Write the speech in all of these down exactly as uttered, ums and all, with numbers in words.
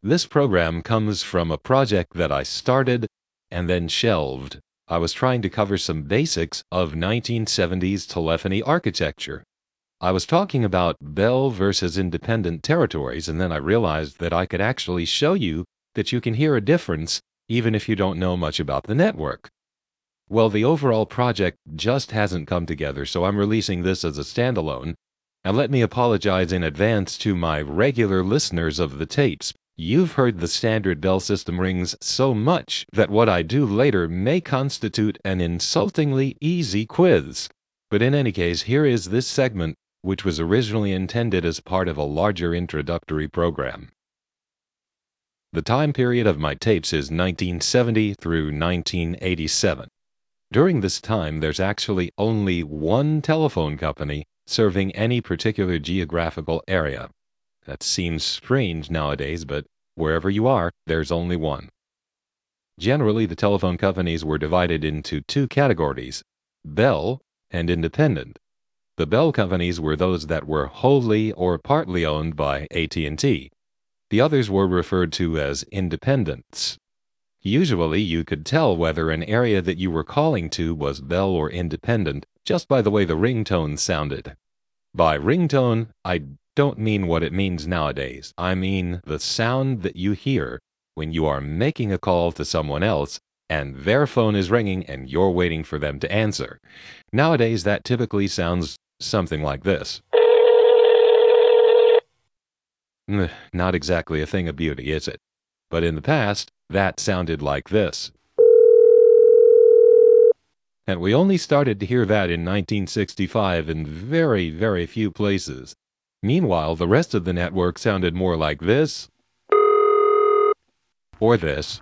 This program comes from a project that I started and then shelved. I was trying to cover some basics of nineteen seventies telephony architecture. I was talking about Bell versus independent territories, and then I realized that I could actually show you that you can hear a difference even if you don't know much about the network. Well, the overall project just hasn't come together, so I'm releasing this as a standalone. And let me apologize in advance to my regular listeners of the tapes. You've heard the standard Bell system rings so much that what I do later may constitute an insultingly easy quiz. But in any case, here is this segment, which was originally intended as part of a larger introductory program. The time period of my tapes is nineteen seventy through nineteen eighty-seven. During this time, there's actually only one telephone company serving any particular geographical area. That seems strange nowadays, but wherever you are, there's only one. Generally, the telephone companies were divided into two categories, Bell and independent. The Bell companies were those that were wholly or partly owned by A T and T. The others were referred to as independents. Usually, you could tell whether an area that you were calling to was Bell or independent just by the way the ringtone sounded. By ringtone, I don't mean what it means nowadays. I mean the sound that you hear when you are making a call to someone else and their phone is ringing and you're waiting for them to answer. Nowadays, that typically sounds something like this. Not exactly a thing of beauty, is it? But in the past, that sounded like this. And we only started to hear that in nineteen sixty-five in very, very few places. Meanwhile, the rest of the network sounded more like this, or this,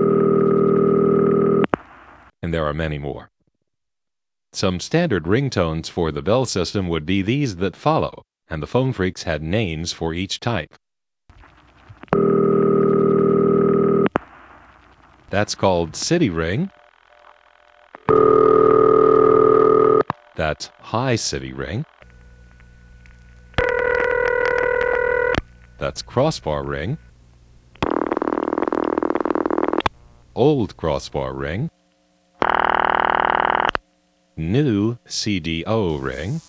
and there are many more. Some standard ringtones for the Bell system would be these that follow, and the phone freaks had names for each type. That's called City Ring. That's High City Ring. That's Crossbar Ring. Old Crossbar Ring. New C D O Ring.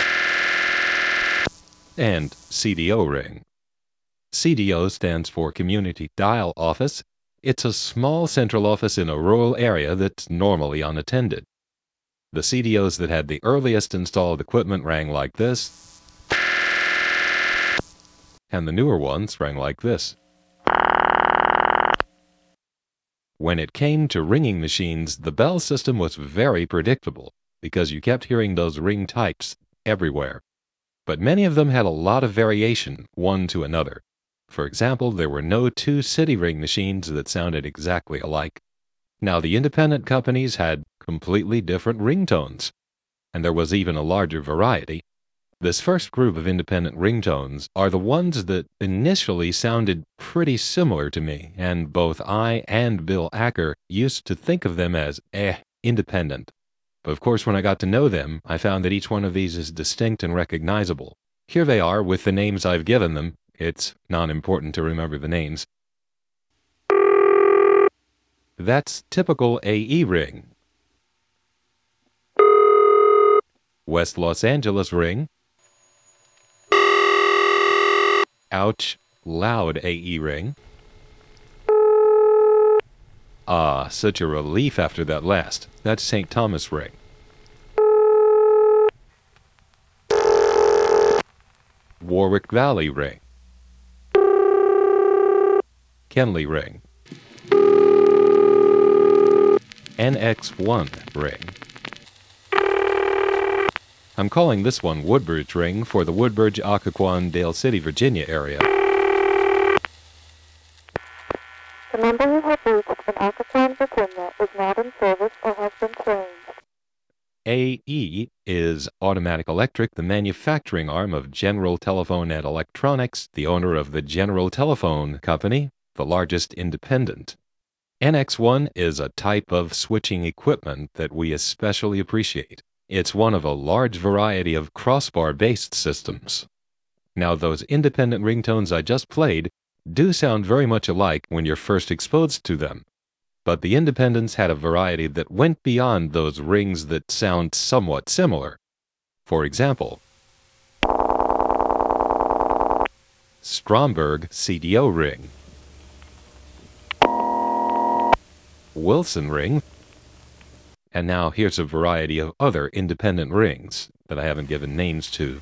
And C D O Ring. C D O stands for Community Dial Office. It's a small central office in a rural area that's normally unattended. The C D Os that had the earliest installed equipment rang like this, and the newer ones rang like this. When it came to ringing machines, the Bell system was very predictable because you kept hearing those ring types everywhere. But many of them had a lot of variation, one to another. For example, there were no two city ring machines that sounded exactly alike. Now, the independent companies had completely different ringtones, and there was even a larger variety. This first group of independent ringtones are the ones that initially sounded pretty similar to me, and both I and Bill Acker used to think of them as, eh, independent. But of course, when I got to know them, I found that each one of these is distinct and recognizable. Here they are with the names I've given them. It's not important to remember the names. That's typical A E ring. West Los Angeles ring. Ouch, loud A E ring. Ah, such a relief after that last. That's Saint Thomas ring. Warwick Valley ring. Kenley ring. N X one ring. I'm calling this one Woodbridge ring for the Woodbridge, Occoquan, Dale City, Virginia area. The number you have reached in Occoquan, Virginia is not in service or has been changed. A E is Automatic Electric, the manufacturing arm of General Telephone and Electronics, the owner of the General Telephone Company, the largest independent. N X one is a type of switching equipment that we especially appreciate. It's one of a large variety of crossbar-based systems. Now, those independent ringtones I just played do sound very much alike when you're first exposed to them, but the Independents had a variety that went beyond those rings that sound somewhat similar. For example, Stromberg C D O ring, Wilson ring, and now here's a variety of other independent rings that I haven't given names to.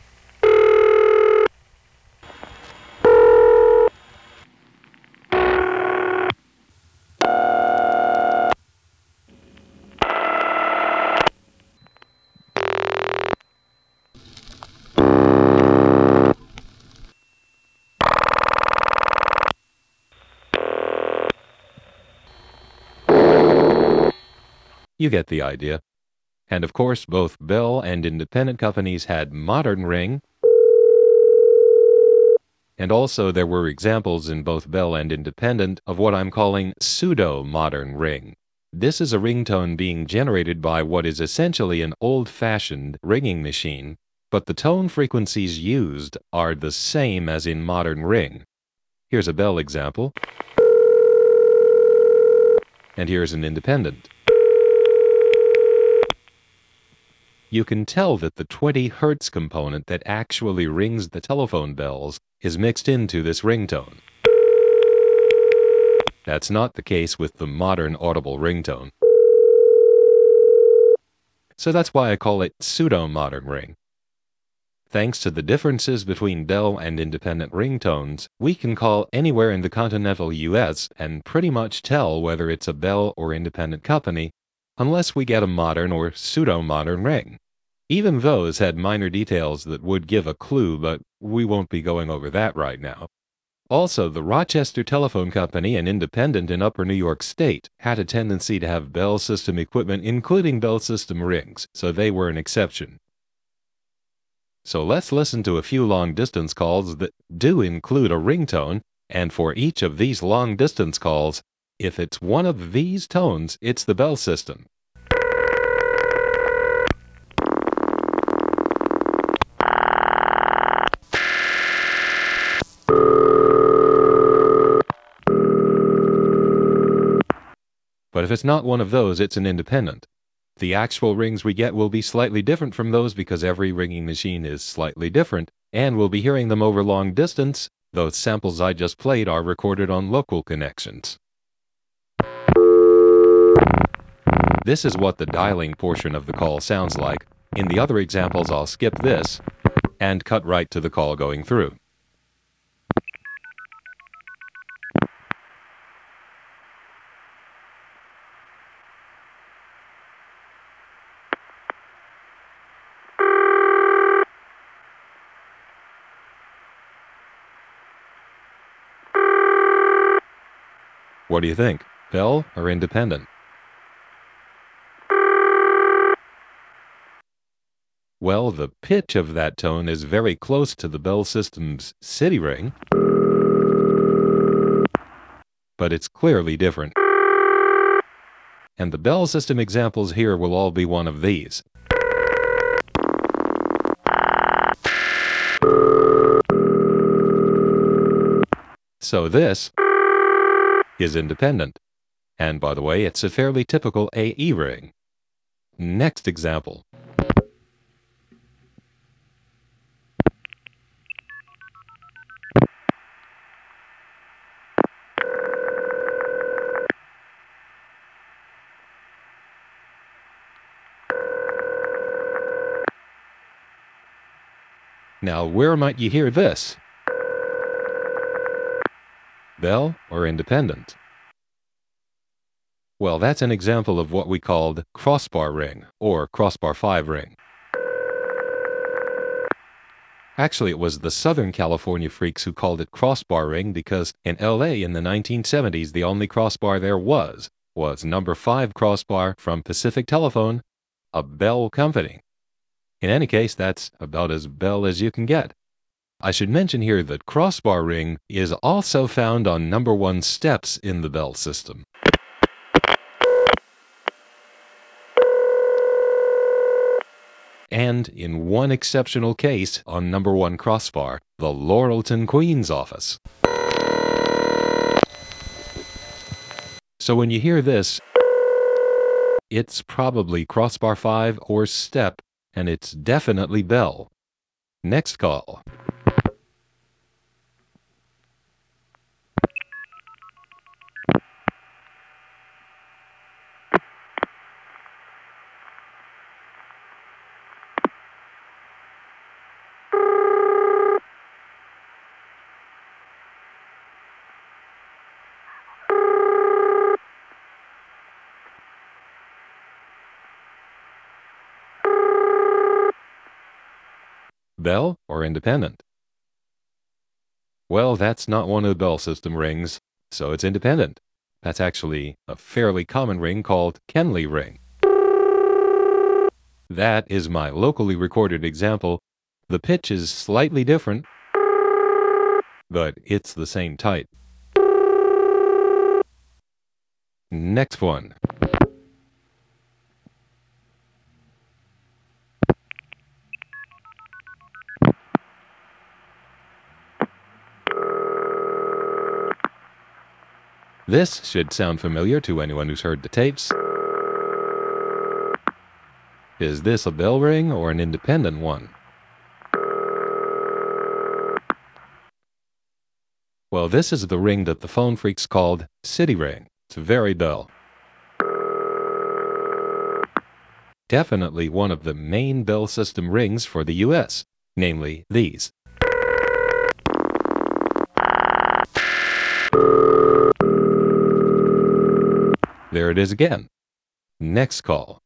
You get the idea. And of course, both Bell and independent companies had modern ring, and also there were examples in both Bell and independent of what I'm calling pseudo-modern ring. This is a ringtone being generated by what is essentially an old-fashioned ringing machine, but the tone frequencies used are the same as in modern ring. Here's a Bell example, and here's an independent. You can tell that the twenty hertz component that actually rings the telephone bells is mixed into this ringtone. That's not the case with the modern audible ringtone. So that's why I call it pseudo-modern ring. Thanks to the differences between Bell and independent ringtones, we can call anywhere in the continental U S and pretty much tell whether it's a Bell or independent company, unless we get a modern or pseudo-modern ring. Even those had minor details that would give a clue, but we won't be going over that right now. Also, the Rochester Telephone Company, an independent in Upper New York State, had a tendency to have Bell System equipment, including Bell System rings, so they were an exception. So let's listen to a few long-distance calls that do include a ringtone, and for each of these long-distance calls, if it's one of these tones, it's the Bell System. But if it's not one of those, it's an independent. The actual rings we get will be slightly different from those because every ringing machine is slightly different, and we'll be hearing them over long distance. Those samples I just played are recorded on local connections. This is what the dialing portion of the call sounds like. In the other examples, I'll skip this and cut right to the call going through. What do you think? Bell or independent? Well, the pitch of that tone is very close to the Bell System's city ring, but it's clearly different. And the Bell System examples here will all be one of these. So this is independent. And by the way, it's a fairly typical A E ring. Next example. Now, where might you hear this? Bell or independent? Well, that's an example of what we called crossbar ring or crossbar five ring. Actually, it was the Southern California freaks who called it crossbar ring because in L A in the nineteen seventies, the only crossbar there was was number five crossbar from Pacific Telephone, a Bell company. In any case, that's about as Bell as you can get. I should mention here that crossbar ring is also found on number one steps in the Bell System. And in one exceptional case on number one crossbar, the Laurelton Queen's office. So when you hear this, it's probably crossbar five or step, and it's definitely bell. Next call. Bell or independent? Well, that's not one of the Bell system rings, so it's independent. That's actually a fairly common ring called Kenley ring. That is my locally recorded example. The pitch is slightly different, but it's the same type. Next one. This should sound familiar to anyone who's heard the tapes. Is this a bell ring or an independent one? Well, this is the ring that the phone freaks called City Ring. It's very dull. Definitely one of the main Bell system rings for the U S, namely these. There it is again. Next call.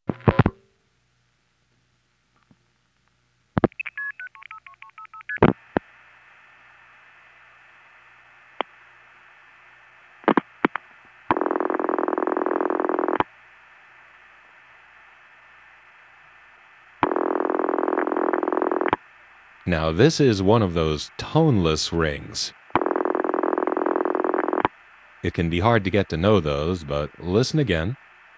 Now this is one of those toneless rings. It can be hard to get to know those, but listen again.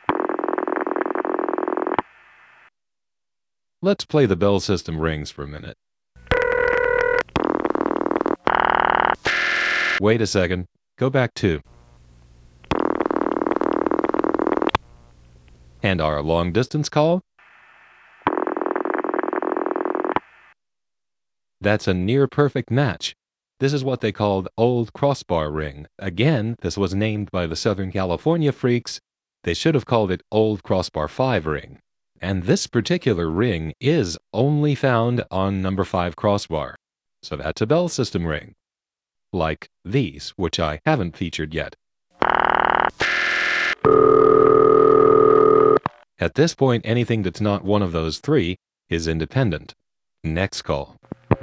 Let's play the Bell system rings for a minute. Wait a second. Go back two. And our long-distance call? That's a near-perfect match. This is what they called Old Crossbar Ring. Again, this was named by the Southern California freaks. They should have called it Old Crossbar five Ring. And this particular ring is only found on number five crossbar. So that's a Bell system ring. Like these, which I haven't featured yet. At this point, anything that's not one of those three is independent. Next call.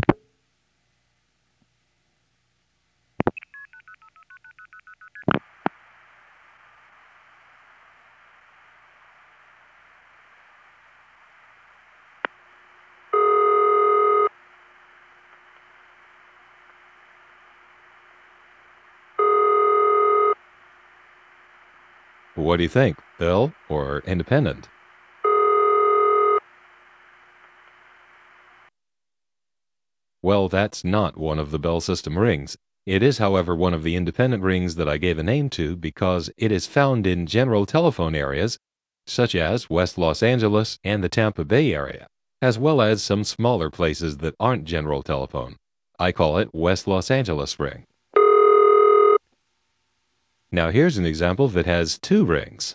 What do you think, Bell or independent? Well, that's not one of the Bell system rings. It is, however, one of the independent rings that I gave a name to because it is found in general telephone areas, such as West Los Angeles and the Tampa Bay area, as well as some smaller places that aren't general telephone. I call it West Los Angeles ring. Now here's an example that has two rings.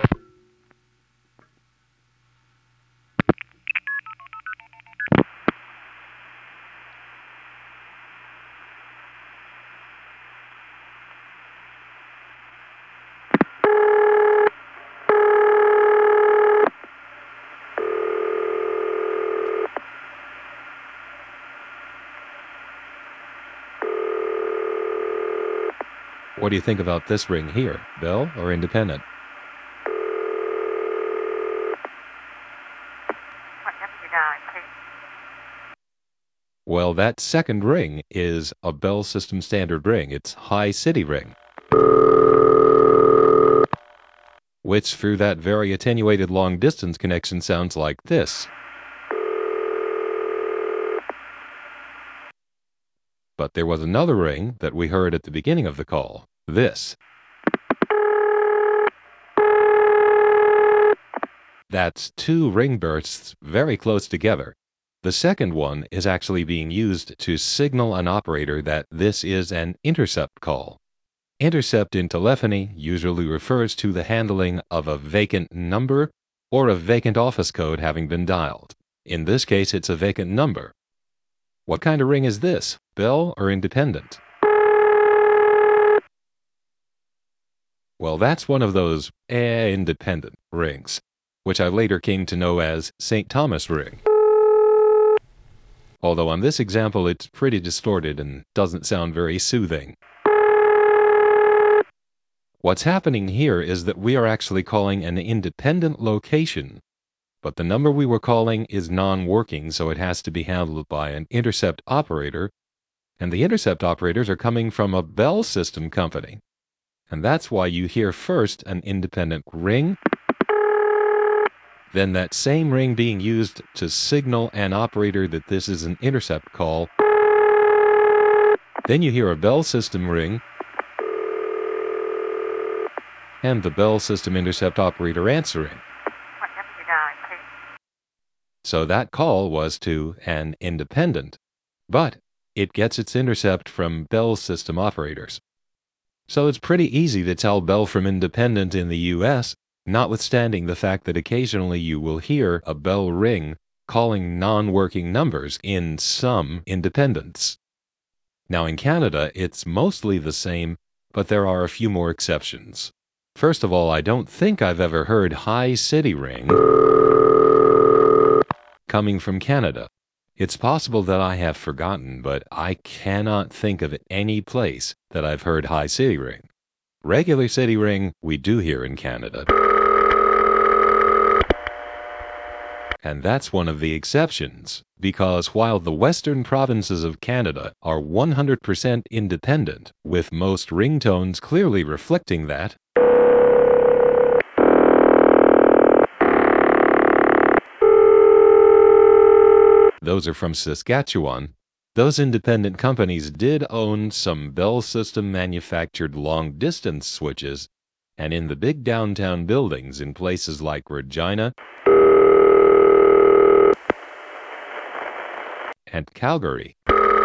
What do you think about this ring here, Bell or independent? Well, that second ring is a Bell system standard ring. It's High City ring, which through that very attenuated long-distance connection sounds like this. But there was another ring that we heard at the beginning of the call, this. That's two ring bursts very close together. The second one is actually being used to signal an operator that this is an intercept call. Intercept in telephony usually refers to the handling of a vacant number or a vacant office code having been dialed. In this case, it's a vacant number. What kind of ring is this, Bell or independent? Well, that's one of those eh, independent rings, which I later came to know as Saint Thomas ring. Although on this example it's pretty distorted and doesn't sound very soothing. What's happening here is that we are actually calling an independent location, but the number we were calling is non-working, so it has to be handled by an intercept operator, and the intercept operators are coming from a Bell system company. And that's why you hear first an independent ring, then that same ring being used to signal an operator that this is an intercept call. Then you hear a Bell system ring, and the Bell system intercept operator answering. So that call was to an independent, but it gets its intercept from Bell system operators. So it's pretty easy to tell Bell from independent in the U S, notwithstanding the fact that occasionally you will hear a Bell ring calling non-working numbers in some independents. Now in Canada, it's mostly the same, but there are a few more exceptions. First of all, I don't think I've ever heard High City ring coming from Canada. It's possible that I have forgotten, but I cannot think of any place that I've heard High City ring. Regular city ring we do hear in Canada. And that's one of the exceptions, because while the western provinces of Canada are one hundred percent independent, with most ringtones clearly reflecting that, those are from Saskatchewan, those independent companies did own some Bell system manufactured long-distance switches, and in the big downtown buildings in places like Regina and Calgary.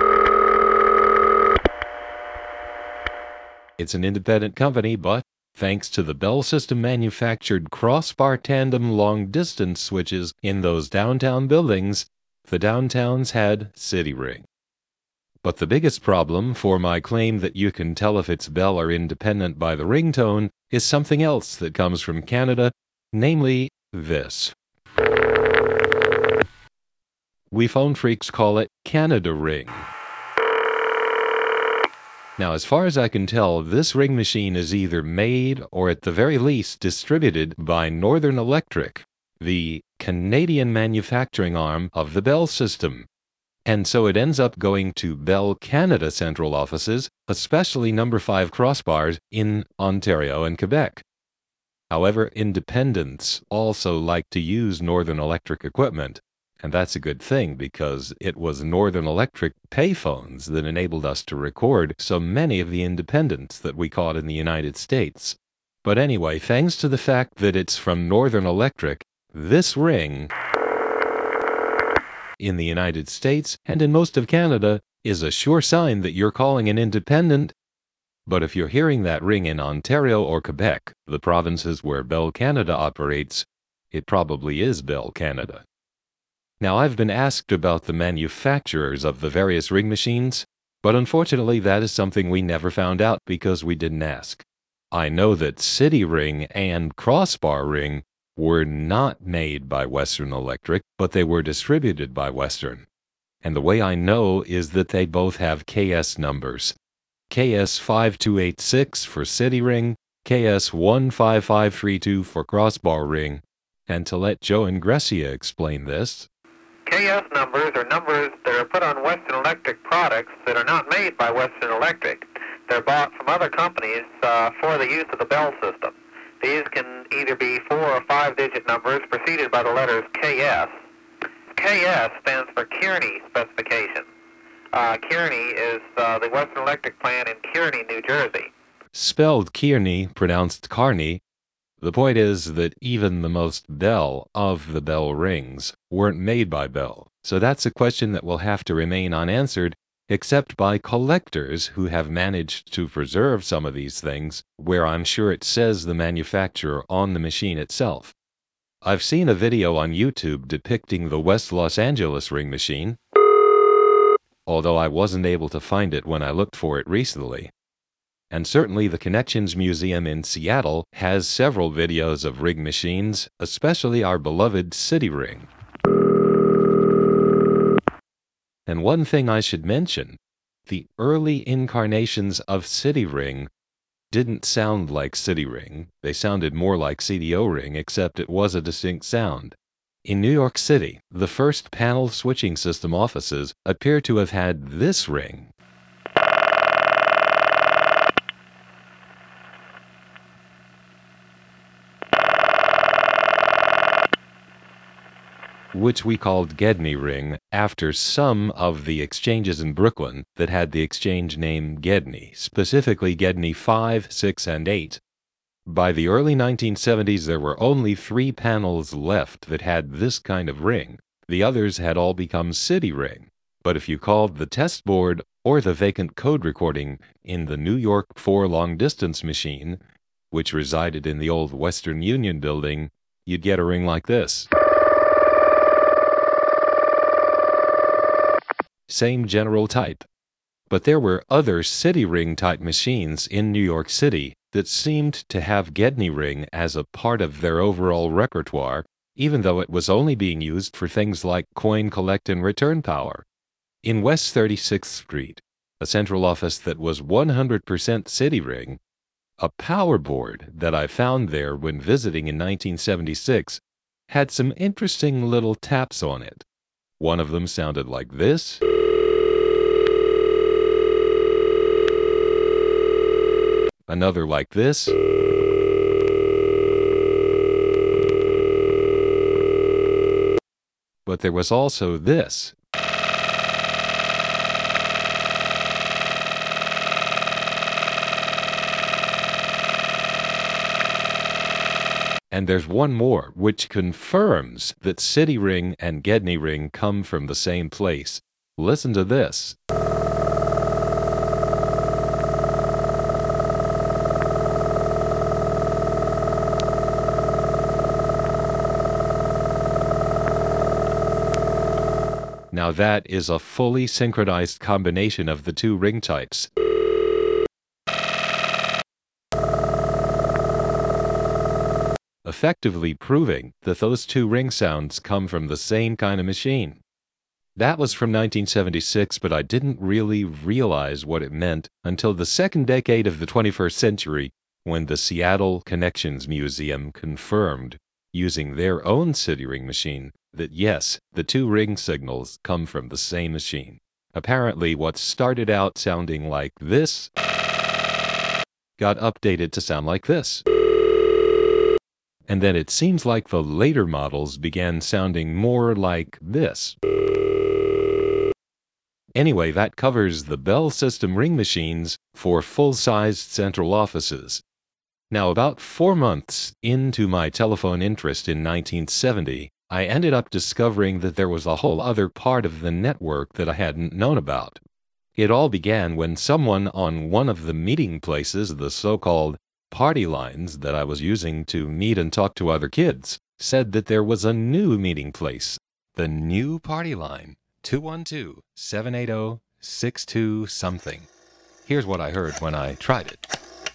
It's an independent company, but thanks to the Bell system manufactured crossbar tandem long-distance switches in those downtown buildings, the downtowns had City ring. But the biggest problem for my claim that you can tell if it's Bell or independent by the ringtone is something else that comes from Canada, namely this. We phone freaks call it Canada ring. Now, as far as I can tell, this ring machine is either made or at the very least distributed by Northern Electric, the Canadian manufacturing arm of the Bell system. And so it ends up going to Bell Canada central offices, especially number five crossbars in Ontario and Quebec. However, independents also like to use Northern Electric equipment, and that's a good thing because it was Northern Electric payphones that enabled us to record so many of the independents that we caught in the United States. But anyway, thanks to the fact that it's from Northern Electric, this ring in the United States and in most of Canada is a sure sign that you're calling an independent. But if you're hearing that ring in Ontario or Quebec, the provinces where Bell Canada operates, it probably is Bell Canada. Now, I've been asked about the manufacturers of the various ring machines, but unfortunately that is something we never found out because we didn't ask. I know that City ring and Crossbar ring were not made by Western Electric, but they were distributed by Western. And the way I know is that they both have K S numbers. K S five two eight six for City ring, K S one five five three two for Crossbar ring. And to let Joe and Grecia explain this, K S numbers are numbers that are put on Western Electric products that are not made by Western Electric. They're bought from other companies uh, for the use of the Bell system. These can either be four or five digit numbers preceded by the letters K S. K S stands for Kearney specification. Uh, Kearney is uh, the Western Electric plant in Kearney, New Jersey. Spelled Kearney, pronounced Carney, The point is that even the most Bell of the Bell rings weren't made by Bell. So that's a question that will have to remain unanswered, except by collectors who have managed to preserve some of these things, where I'm sure it says the manufacturer on the machine itself. I've seen a video on YouTube depicting the West Los Angeles ring machine, although I wasn't able to find it when I looked for it recently. And certainly the Connections Museum in Seattle has several videos of ring machines, especially our beloved City Ring. And one thing I should mention, the early incarnations of City Ring didn't sound like City Ring. They sounded more like C D O Ring, except it was a distinct sound. In New York City, the first panel switching system offices appear to have had this ring. Which we called Gedney Ring after some of the exchanges in Brooklyn that had the exchange name Gedney, specifically Gedney five, six, and eight. By the early nineteen seventies, there were only three panels left that had this kind of ring. The others had all become City Ring. But if you called the test board or the vacant code recording in the New York four long-distance machine, which resided in the old Western Union building, you'd get a ring like this. Same general type. But there were other City Ring type machines in New York City that seemed to have Gedney Ring as a part of their overall repertoire, even though it was only being used for things like coin collect and return power. In West thirty-sixth Street, a central office that was one hundred percent City Ring, a power board that I found there when visiting in nineteen seventy-six had some interesting little taps on it. One of them sounded like this. Another like this. But there was also this. And there's one more, which confirms that City Ring and Gedney Ring come from the same place. Listen to this. Now that is a fully synchronized combination of the two ring types. Effectively proving that those two ring sounds come from the same kind of machine. That was from nineteen seventy-six, but I didn't really realize what it meant until the second decade of the twenty-first century, when the Seattle Connections Museum confirmed, using their own City Ring machine, that yes, the two ring signals come from the same machine. Apparently, what started out sounding like this got updated to sound like this. And then it seems like the later models began sounding more like this. Anyway, that covers the Bell System ring machines for full-sized central offices. Now, about four months into my telephone interest in nineteen seventy, I ended up discovering that there was a whole other part of the network that I hadn't known about. It all began when someone on one of the meeting places, the so-called party lines that I was using to meet and talk to other kids, said that there was a new meeting place. The new party line, two one two, seven eight zero, six two something. Here's what I heard when I tried it.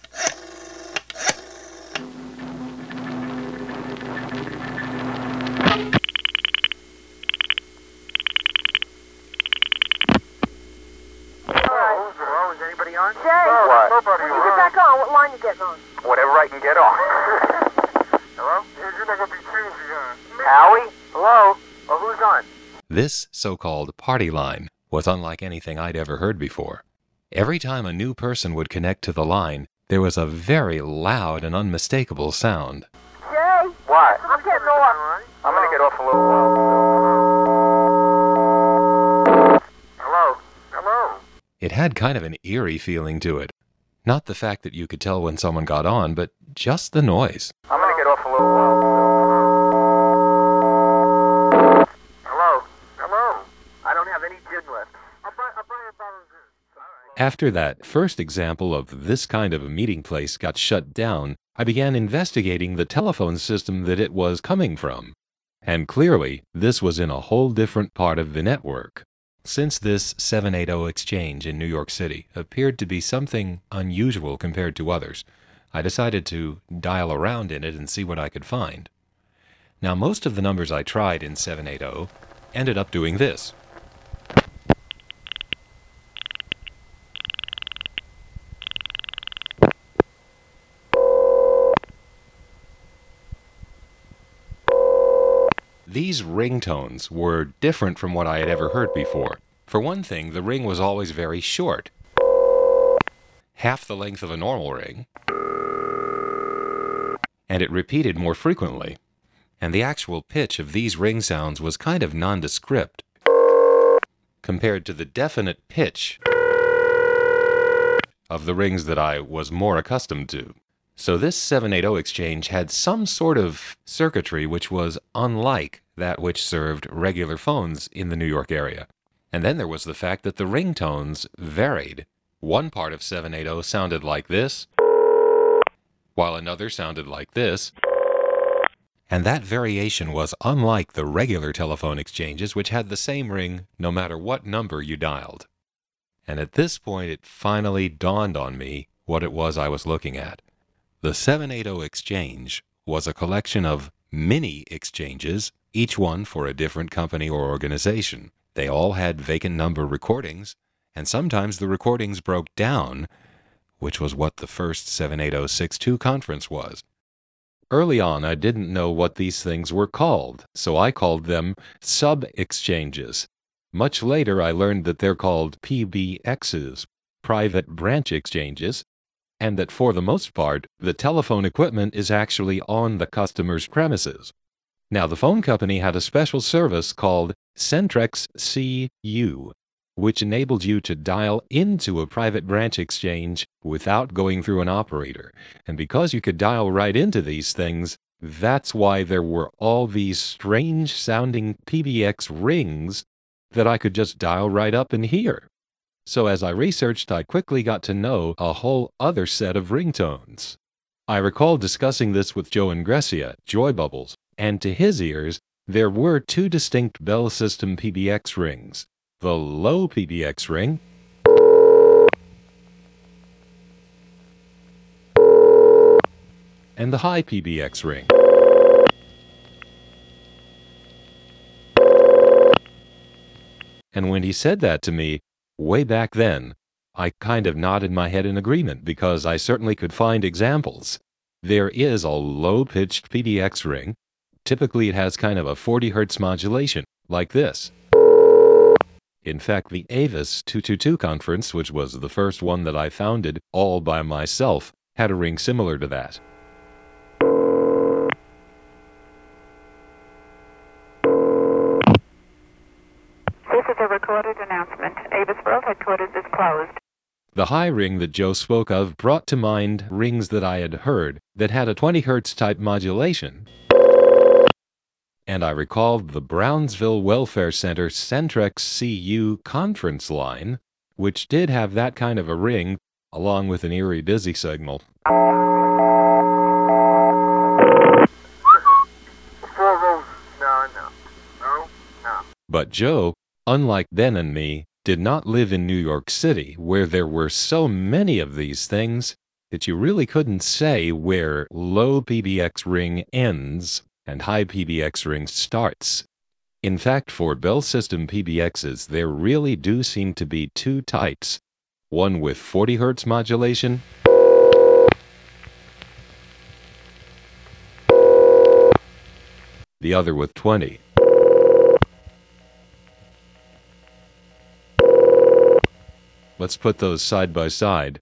Jay, what? When you get back on, what line you getting on? Whatever I can get on. Hello? You're not going to be crazy, huh? Howie? Hello? Well, who's on? This so-called party line was unlike anything I'd ever heard before. Every time a new person would connect to the line, there was a very loud and unmistakable sound. Jay? What? I'm getting off. I'm going to get off a little while. Hello? Hello? It had kind of an eerie feeling to it. Not the fact that you could tell when someone got on, but just the noise. I'm going to get off a little while. Hello? Hello? I don't have any gin left. I'll buy, I'll buy a bottle of juice. All right. After that first example of this kind of a meeting place got shut down, I began investigating the telephone system that it was coming from. And clearly, this was in a whole different part of the network. Since this seven eighty exchange in New York City appeared to be something unusual compared to others, I decided to dial around in it and see what I could find. Now, most of the numbers I tried in seven eighty ended up doing this. These ringtones were different from what I had ever heard before. For one thing, the ring was always very short, half the length of a normal ring, and it repeated more frequently. And the actual pitch of these ring sounds was kind of nondescript compared to the definite pitch of the rings that I was more accustomed to. So this seven eighty exchange had some sort of circuitry which was unlike that which served regular phones in the New York area. And then there was the fact that the ringtones varied. One part of seven eighty sounded like this, while another sounded like this. And that variation was unlike the regular telephone exchanges, which had the same ring no matter what number you dialed. And at this point, it finally dawned on me what it was I was looking at. The seven eighty exchange was a collection of mini exchanges, each one for a different company or organization. They all had vacant number recordings, and sometimes the recordings broke down, which was what the first seven eighty sixty-two conference was. Early on, I didn't know what these things were called, so I called them sub-exchanges. Much later, I learned that they're called P B Xs, private branch exchanges, and that for the most part, the telephone equipment is actually on the customer's premises. Now, the phone company had a special service called Centrex C U, which enabled you to dial into a private branch exchange without going through an operator. And because you could dial right into these things, that's why there were all these strange-sounding P B X rings that I could just dial right up and hear. So as I researched, I quickly got to know a whole other set of ringtones. I recall discussing this with Joe Ingressia, Joy Bubbles, and to his ears, there were two distinct Bell System P B X rings. The low P B X ring and the high P B X ring. And when he said that to me, way back then, I kind of nodded my head in agreement because I certainly could find examples. There is a low-pitched P B X ring. Typically, it has kind of a forty hertz modulation, like this. In fact, the Avis two twenty-two conference, which was the first one that I founded all by myself, had a ring similar to that. This is a recorded announcement. Avis World Headquarters is closed. The high ring that Joe spoke of brought to mind rings that I had heard that had a twenty hertz type modulation. And I recalled the Brownsville Welfare Center Centrex C U conference line, which did have that kind of a ring, along with an eerie busy signal. Four rows. No, no. No, no. But Joe, unlike Ben and me, did not live in New York City, where there were so many of these things that you really couldn't say where low P B X ring ends and high P B X ring starts. In fact, for Bell System P B Xs, there really do seem to be two types, one with forty hertz modulation the other with twenty. Let's put those side by side.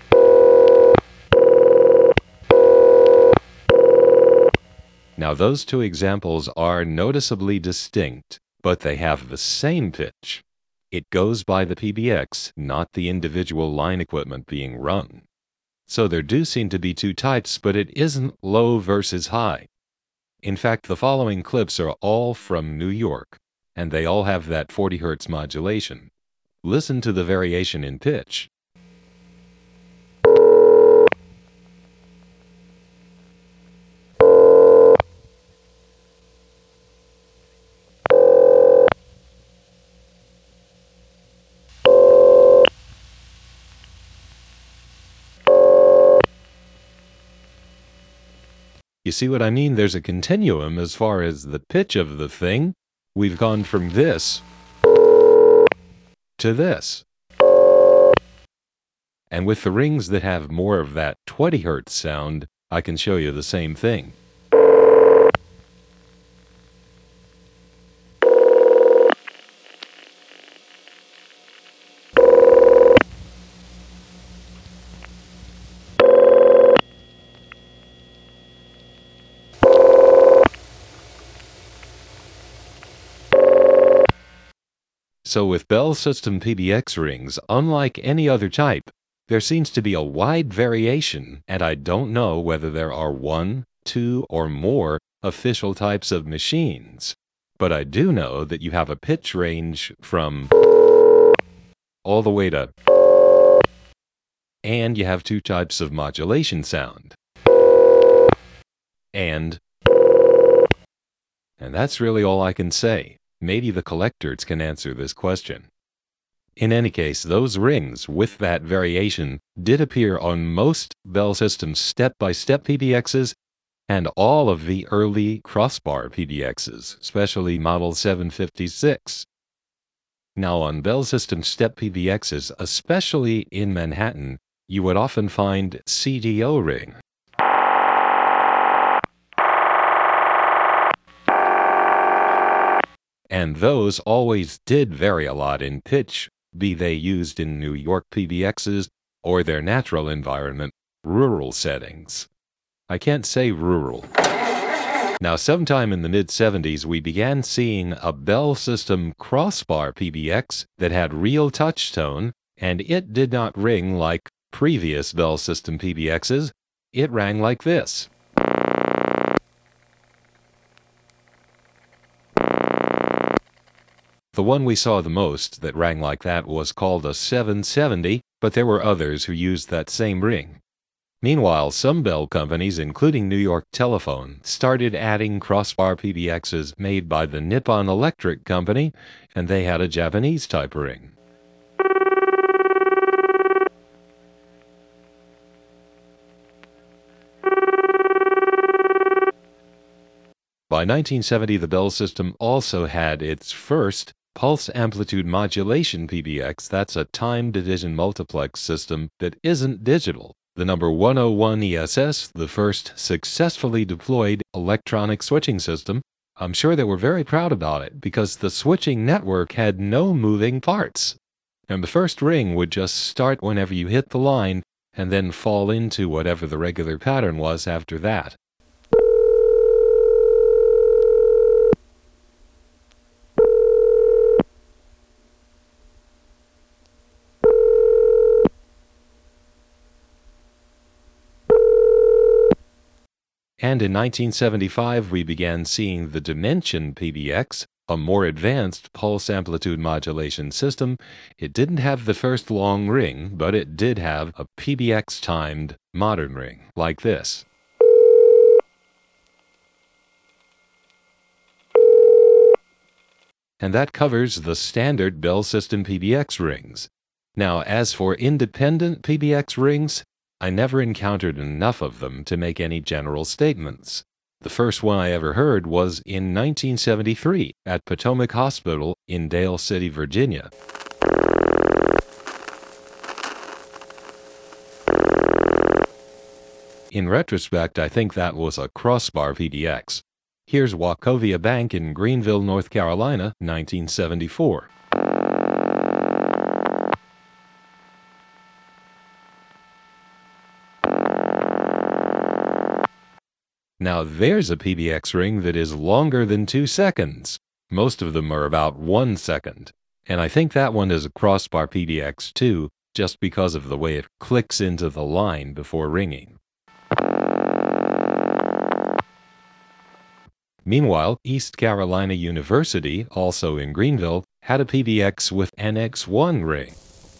Now, those two examples are noticeably distinct, but they have the same pitch. It goes by the P B X, not the individual line equipment being run. So there do seem to be two types, but it isn't low versus high. In fact, the following clips are all from New York, and they all have that forty hertz modulation. Listen to the variation in pitch. You see what I mean? There's a continuum as far as the pitch of the thing. We've gone from this to this. And with the rings that have more of that twenty hertz sound, I can show you the same thing. So with Bell System P B X rings, unlike any other type, there seems to be a wide variation, and I don't know whether there are one, two, or more official types of machines. But I do know that you have a pitch range from all the way to, and you have two types of modulation sound. And, and that's really all I can say. Maybe the collectors can answer this question. In any case, those rings with that variation did appear on most Bell System step-by-step P B Xs and all of the early crossbar P B Xs, especially Model seven fifty-six. Now on Bell System step P B Xs, especially in Manhattan, you would often find C D O ring. And those always did vary a lot in pitch, be they used in New York P B Xs or their natural environment, rural settings. I can't say rural. Now, sometime in the mid seventies, we began seeing a Bell System crossbar P B X that had real touch tone, and it did not ring like previous Bell System P B Xs. It rang like this. The one we saw the most that rang like that was called a seven seventy, but there were others who used that same ring. Meanwhile, some Bell companies, including New York Telephone, started adding crossbar P B Xs made by the Nippon Electric Company, and they had a Japanese type ring. By nineteen seventy, the Bell System also had its first pulse amplitude modulation P B X. That's a time division multiplex system that isn't digital. The number one oh one E S S, the first successfully deployed electronic switching system. I'm sure they were very proud about it because the switching network had no moving parts. And the first ring would just start whenever you hit the line and then fall into whatever the regular pattern was after that. And in nineteen seventy-five, we began seeing the Dimension P B X, a more advanced pulse amplitude modulation system. It didn't have the first long ring, but it did have a P B X-timed modern ring, like this. And that covers the standard Bell System P B X rings. Now, as for independent P B X rings, I never encountered enough of them to make any general statements. The first one I ever heard was in nineteen seventy-three at Potomac Hospital in Dale City, Virginia. In retrospect, I think that was a crossbar P B X. Here's Wachovia Bank in Greenville, North Carolina, nineteen seventy-four. Now there's a P B X ring that is longer than two seconds. Most of them are about one second. And I think that one is a crossbar P B X too, just because of the way it clicks into the line before ringing. Meanwhile, East Carolina University, also in Greenville, had a P B X with N X one ring.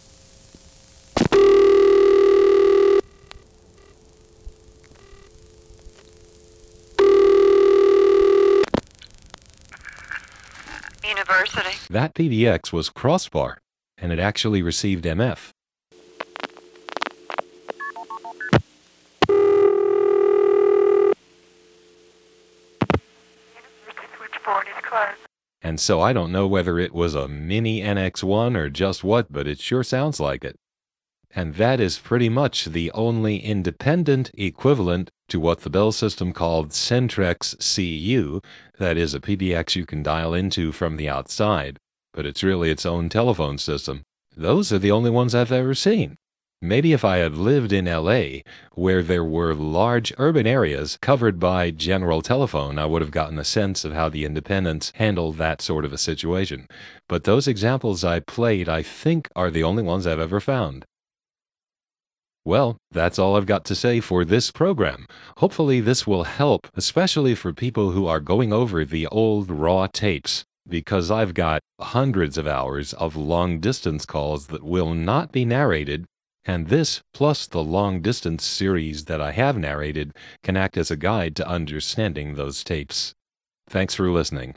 University. That P B X was crossbar, and it actually received M F. Switchboard is closed. And so I don't know whether it was a mini N X one or just what, but it sure sounds like it. And that is pretty much the only independent equivalent to what the Bell system called Centrex C U, that is a P B X you can dial into from the outside, but it's really its own telephone system. Those are the only ones I've ever seen. Maybe if I had lived in L A, where there were large urban areas covered by general telephone, I would have gotten a sense of how the independents handled that sort of a situation. But those examples I played, I think, are the only ones I've ever found. Well, that's all I've got to say for this program. Hopefully this will help, especially for people who are going over the old raw tapes, because I've got hundreds of hours of long-distance calls that will not be narrated, and this, plus the long-distance series that I have narrated, can act as a guide to understanding those tapes. Thanks for listening.